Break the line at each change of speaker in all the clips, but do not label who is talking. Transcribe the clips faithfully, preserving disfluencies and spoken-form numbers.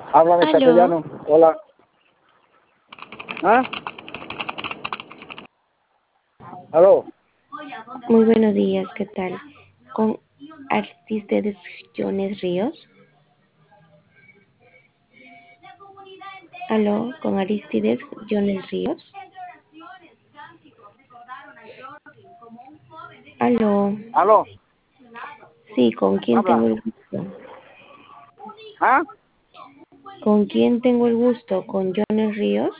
Háblame
¿Aló?
castellano. Hola. ¿Ah? ¿Aló?
Muy buenos días, ¿qué tal? Con Aristides Jones Ríos. ¿Aló? Con Aristides Jones Ríos. ¿Aló?
¿Aló?
Sí, ¿con quién
Habla.
tengo el gusto?
¿Ah?
¿Con quién tengo el gusto? ¿Con Jones Ríos?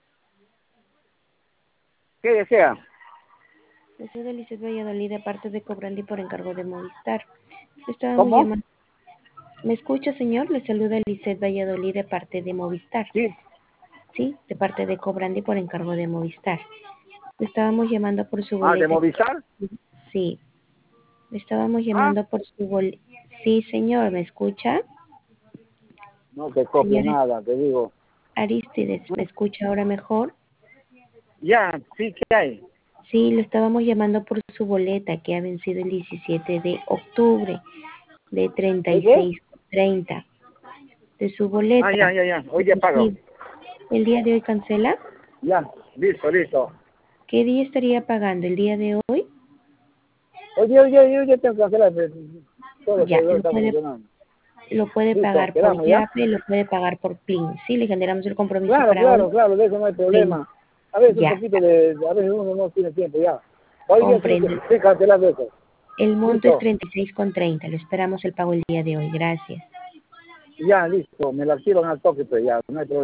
¿Qué desea?
Le soy de Lisset Valladolid, de parte de Cobrandi por encargo de Movistar. Le estábamos
¿Cómo?
llamando. ¿Me escucha, señor? Le saluda Lisset Valladolid de parte de Movistar.
Sí.
Sí, de parte de Cobrandi por encargo de Movistar. Le estábamos llamando por su
Ah, ¿de
boleta.
Movistar?
Sí, le estábamos
¿Ah?
llamando por su boleta. Sí, señor, ¿me escucha?
No te copio
Señor
nada, te digo.
Aristides, ¿me escucha ahora mejor?
Ya, sí, ¿qué hay?
Sí, le estábamos llamando por su boleta que ha vencido el diecisiete de octubre de treinta
¿De
y
qué?
seis treinta de su
Ah, ya,
boleta.
ya, ya. Hoy ya pago.
Sí, ¿el día de hoy cancela?
Ya, listo, listo.
¿Qué día estaría pagando? ¿El día de hoy?
Oye, oye, oye, ya tengo que hacer la... Todo el
Ya,
servidor
lo
está
puede,
funcionando.
lo puede
Listo,
pagar por
quedamos, ¿ya?
Yape, lo puede pagar por Plin. Sí, le generamos el compromiso
Claro,
para
claro,
hoy.
claro, de eso no hay
Ven,
problema. A veces un
ya,
poquito de... A veces uno no tiene tiempo, ya. Hoy día sí,
comprende.
sí, cancelar eso.
El monto es
Listo.
treinta y seis con treinta. Lo esperamos el pago el día de hoy. Gracias.
Ya, listo. Me la activan al toque, pues ya, no hay problema.